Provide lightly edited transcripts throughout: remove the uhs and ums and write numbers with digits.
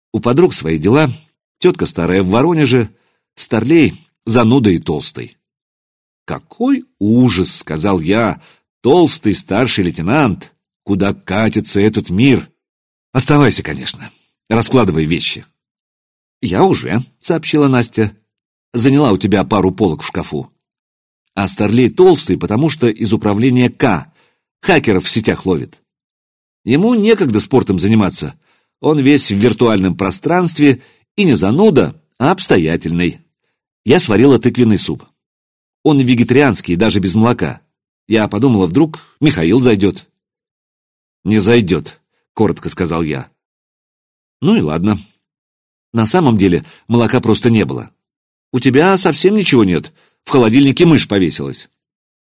У подруг свои дела, тетка старая в Воронеже, старлей зануда и толстый. «Какой ужас!» — сказал я. «Толстый старший лейтенант! Куда катится этот мир? Оставайся, конечно. Раскладывай вещи». «Я уже», — сообщила Настя. «Заняла у тебя пару полок в шкафу. А старлей толстый, потому что из управления К. Хакеров в сетях ловит. Ему некогда спортом заниматься. Он весь в виртуальном пространстве и не зануда, а обстоятельный. Я сварила тыквенный суп. Он вегетарианский, даже без молока. Я подумала, вдруг Михаил зайдет». «Не зайдет», — коротко сказал я. «Ну и ладно. На самом деле молока просто не было. У тебя совсем ничего нет. В холодильнике мышь повесилась».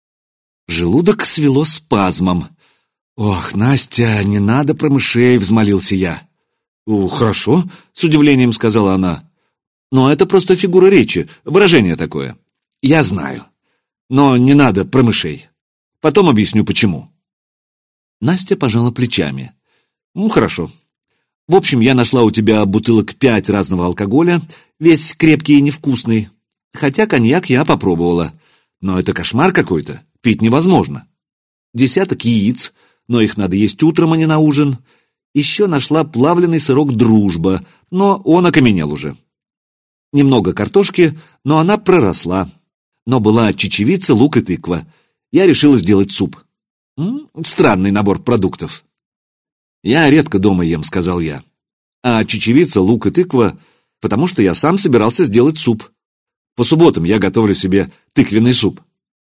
Желудок свело спазмом. «Ох, Настя, не надо про мышей», — взмолился я. «Хорошо», — с удивлением сказала она. «Но это просто фигура речи, выражение такое». «Я знаю. Но не надо про мышей. Потом объясню, почему». Настя пожала плечами. «Хорошо. В общем, я нашла у тебя бутылок 5 разного алкоголя, весь крепкий и невкусный. Хотя коньяк я попробовала. Но это кошмар какой-то, пить невозможно. 10 яиц, но их надо есть утром, а не на ужин. Еще нашла плавленый сырок «Дружба», но он окаменел уже. Немного картошки, но она проросла. Но была чечевица, лук и тыква. Я решила сделать суп. Странный набор продуктов. «Я редко дома ем», — сказал я. «А чечевица, лук и тыква, потому что я сам собирался сделать суп. По субботам я готовлю себе тыквенный суп».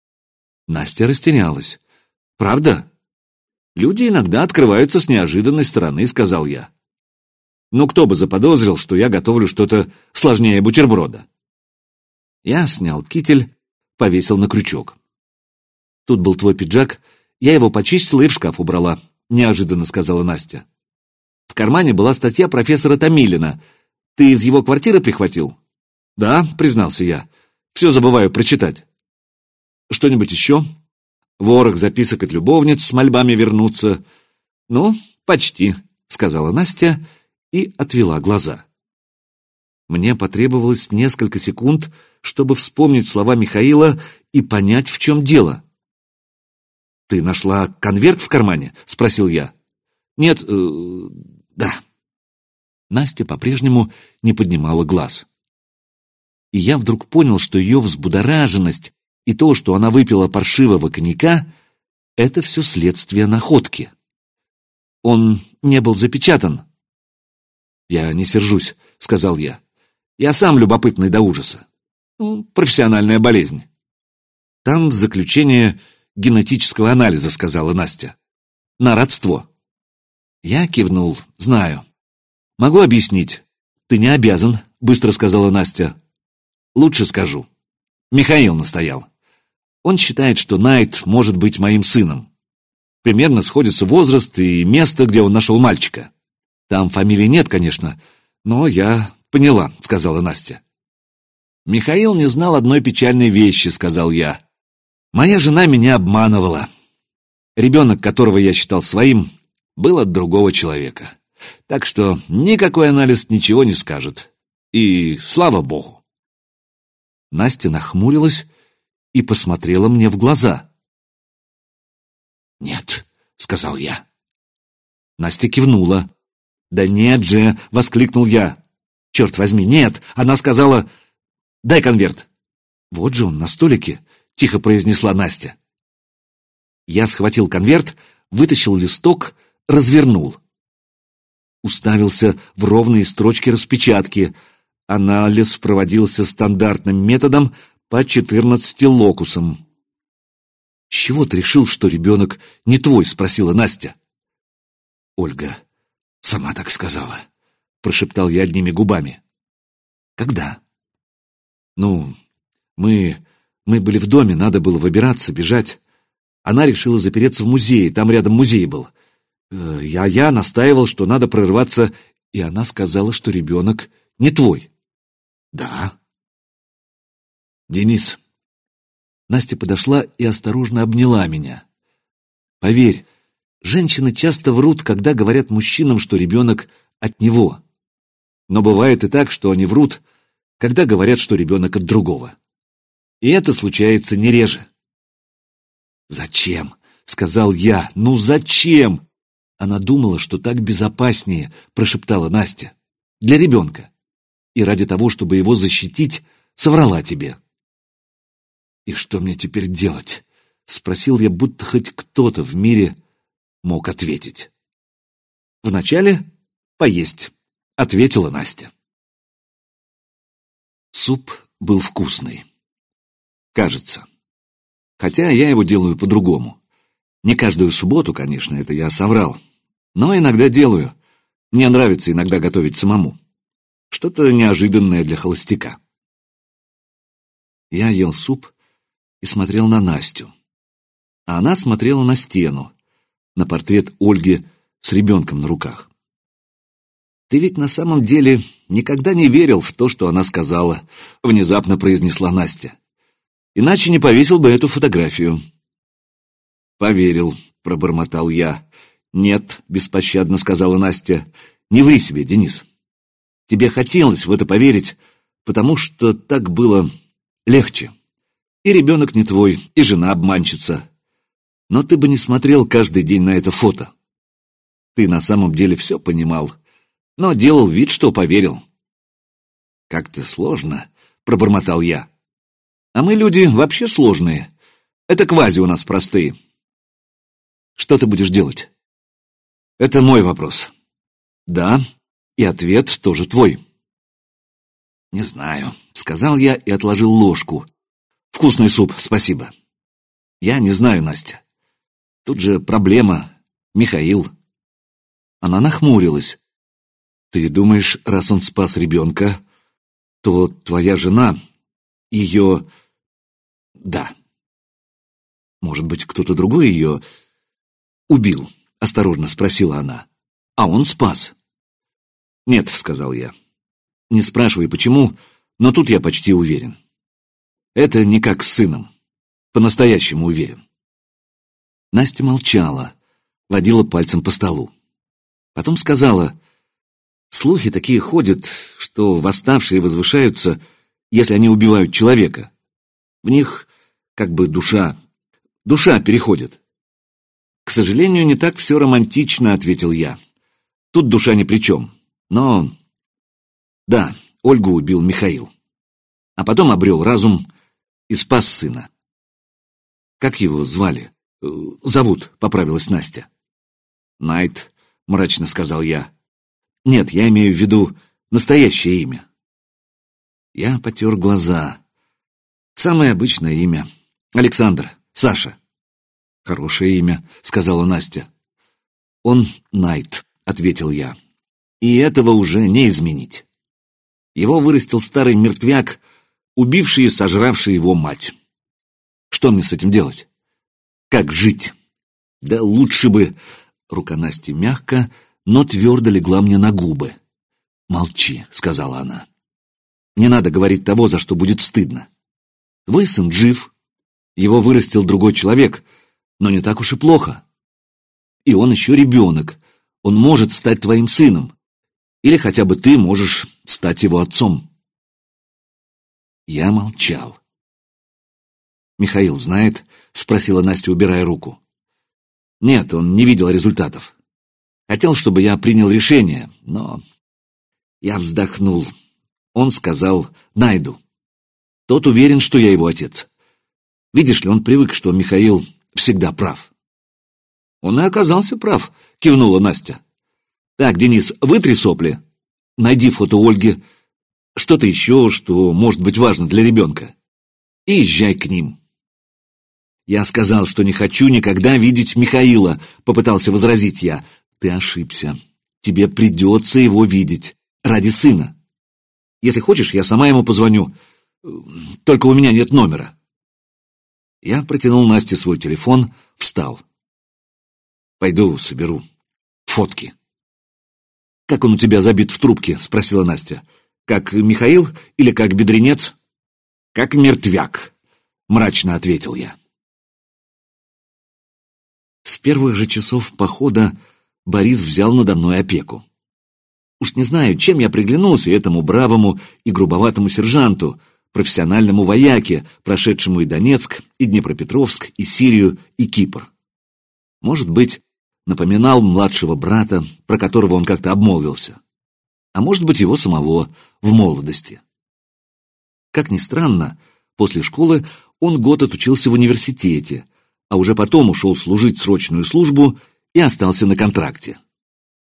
Настя растерялась. «Правда?» «Люди иногда открываются с неожиданной стороны», — сказал я. «Ну, кто бы заподозрил, что я готовлю что-то сложнее бутерброда?» Я снял китель, повесил на крючок. «Тут был твой пиджак, я его почистила и в шкаф убрала», — неожиданно сказала Настя. «В кармане была статья профессора Томилина. Ты из его квартиры прихватил?» «Да», — признался я. «Все забываю прочитать». «Что-нибудь еще?» «Ворох записок от любовниц с мольбами вернуться». «Ну, почти», — сказала Настя и отвела глаза. Мне потребовалось несколько секунд, чтобы вспомнить слова Михаила и понять, в чем дело. «Ты нашла конверт в кармане?» — спросил я. «Нет, да». Настя по-прежнему не поднимала глаз. И я вдруг понял, что ее взбудораженность и то, что она выпила паршивого коньяка, это все следствие находки. Он не был запечатан. «Я не сержусь», — сказал я. «Я сам любопытный до ужаса. Профессиональная болезнь». «Там заключение генетического анализа», — сказала Настя. «На родство». Я кивнул. «Знаю. Могу объяснить». «Ты не обязан», — быстро сказала Настя. «Лучше скажу. Михаил настоял. Он считает, что Найт может быть моим сыном. Примерно сходится возраст и место, где он нашел мальчика. Там фамилии нет, конечно, но я поняла», — сказала Настя. «Михаил не знал одной печальной вещи», — сказал я. «Моя жена меня обманывала. Ребенок, которого я считал своим, был от другого человека. Так что никакой анализ ничего не скажет. И слава богу». Настя нахмурилась и посмотрела мне в глаза. «Нет», — сказал я. Настя кивнула. «Да нет же!» — воскликнул я. «Черт возьми, нет!» — она сказала. «Дай конверт». «Вот же он на столике», — тихо произнесла Настя. Я схватил конверт, вытащил листок, развернул. Уставился в ровные строчки распечатки. Анализ проводился стандартным методом по 14 локусам. «С чего ты решил, что ребенок не твой?» — спросила Настя. «Ольга сама так сказала», — прошептал я одними губами. «Когда?» «Ну, мы были в доме, надо было выбираться, бежать. Она решила запереться в музее, там рядом музей был. Я настаивал, что надо прорываться, и она сказала, что ребенок не твой». «Да». «Денис». Настя подошла и осторожно обняла меня. «Поверь, женщины часто врут, когда говорят мужчинам, что ребенок от него. Но бывает и так, что они врут, когда говорят, что ребенок от другого. И это случается не реже. «Зачем?» — сказал я. «Ну зачем?» Она думала, что так безопаснее, прошептала Настя. «Для ребенка. И ради того, чтобы его защитить, соврала тебе». «И что мне теперь делать?» — спросил я, будто хоть кто-то в мире мог ответить. «Вначале поесть», — ответила Настя. Суп был вкусный. Кажется. Хотя я его делаю по-другому. Не каждую субботу, конечно, это я соврал. Но иногда делаю. Мне нравится иногда готовить самому. Что-то неожиданное для холостяка. Я ел суп и смотрел на Настю. А она смотрела на стену, на портрет Ольги с ребенком на руках. «Ты ведь на самом деле никогда не верил в то, что она сказала», — внезапно произнесла Настя. «Иначе не повесил бы эту фотографию». «Поверил», — пробормотал я. «Нет», — беспощадно сказала Настя, — «не ври себе, Денис. Тебе хотелось в это поверить, потому что так было легче. И ребенок не твой, и жена обманщица. Но ты бы не смотрел каждый день на это фото. Ты на самом деле все понимал, но делал вид, что поверил». «Как-то сложно», — пробормотал я. «А мы люди вообще сложные. Это квази у нас простые». «Что ты будешь делать?» «Это мой вопрос». «Да, и ответ тоже твой». «Не знаю», — сказал я и отложил ложку. «Вкусный суп, спасибо». «Я не знаю, Настя. Тут же проблема. Михаил». Она нахмурилась. «Ты думаешь, раз он спас ребенка, то твоя жена, ее... Да. Может быть, кто-то другой ее убил?» — осторожно спросила она. «А он спас». «Нет», — сказал я. «Не спрашивай, почему, но тут я почти уверен. Это не как с сыном. По-настоящему уверен». Настя молчала, водила пальцем по столу. Потом сказала: «Слухи такие ходят, что восставшие возвышаются, если они убивают человека. В них как бы душа переходит». «К сожалению, не так все романтично», — ответил я. «Тут душа ни при чем. Но... да, Ольгу убил Михаил. А потом обрел разум и спас сына». «Как его звали?» «Зовут», — поправилась Настя. «Найт», — мрачно сказал я. «Нет, я имею в виду настоящее имя». Я потер глаза. «Самое обычное имя. Александр, Саша». «Хорошее имя», — сказала Настя. «Он Найт», — ответил я. «И этого уже не изменить. Его вырастил старый мертвяк, убивший и сожравший его мать. Что мне с этим делать? Как жить? Да лучше бы...» Рука Насти мягко, но твердо легла мне на губы. «Молчи», — сказала она. «Не надо говорить того, за что будет стыдно. Твой сын жив, его вырастил другой человек, но не так уж и плохо. И он еще ребенок, он может стать твоим сыном, или хотя бы ты можешь стать его отцом». Я молчал. «Михаил знает?» — спросила Настя, убирая руку. «Нет, он не видел результатов. Хотел, чтобы я принял решение, но...» Я вздохнул. Он сказал Найду. Тот уверен, что я его отец. Видишь ли, он привык, что Михаил всегда прав». «Он и оказался прав», — кивнула Настя. «Так, Денис, вытри сопли. Найди фото Ольги. Что-то еще, что может быть важно для ребенка. И езжай к ним». «Я сказал, что не хочу никогда видеть Михаила», — попытался возразить я. «Ты ошибся. Тебе придется его видеть. Ради сына. Если хочешь, я сама ему позвоню. Только у меня нет номера». Я протянул Насте свой телефон, встал. «Пойду соберу фотки». «Как он у тебя забит в трубке?» — спросила Настя. «Как Михаил или как бедренец?» «Как мертвяк», — мрачно ответил я. С первых же часов похода Борис взял надо мной опеку. Уж не знаю, чем я приглянулся этому бравому и грубоватому сержанту, профессиональному вояке, прошедшему и Донецк, и Днепропетровск, и Сирию, и Кипр. Может быть, напоминал младшего брата, про которого он как-то обмолвился. А может быть, его самого в молодости. Как ни странно, после школы он год отучился в университете, а уже потом ушел служить срочную службу и остался на контракте.